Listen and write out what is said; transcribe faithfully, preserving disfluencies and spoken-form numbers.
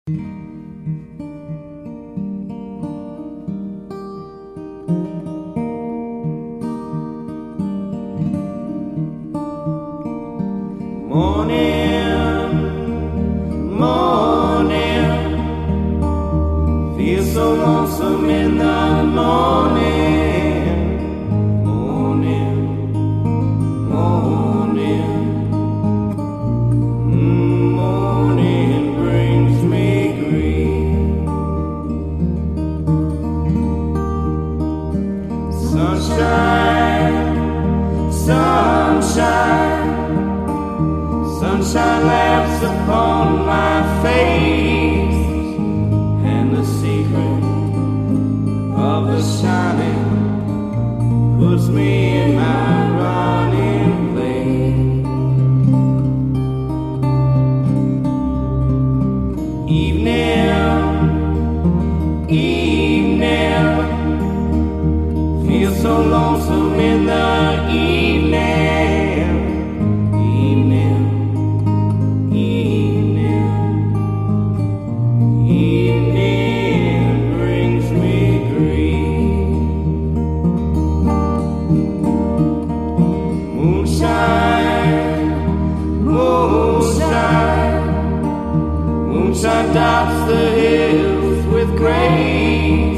Morning, morning, feel so lonesome in the morning. Morning, morning, mm, morning brings me grief. Sunshine, sunshine, sunshine laughs upon my face, and the secret of the shining puts me in my running place. Evening, evening, feel so lonesome in the evening. Evening, evening brings me grief. Moonshine, moonshine, moonshine dots the hills with grace.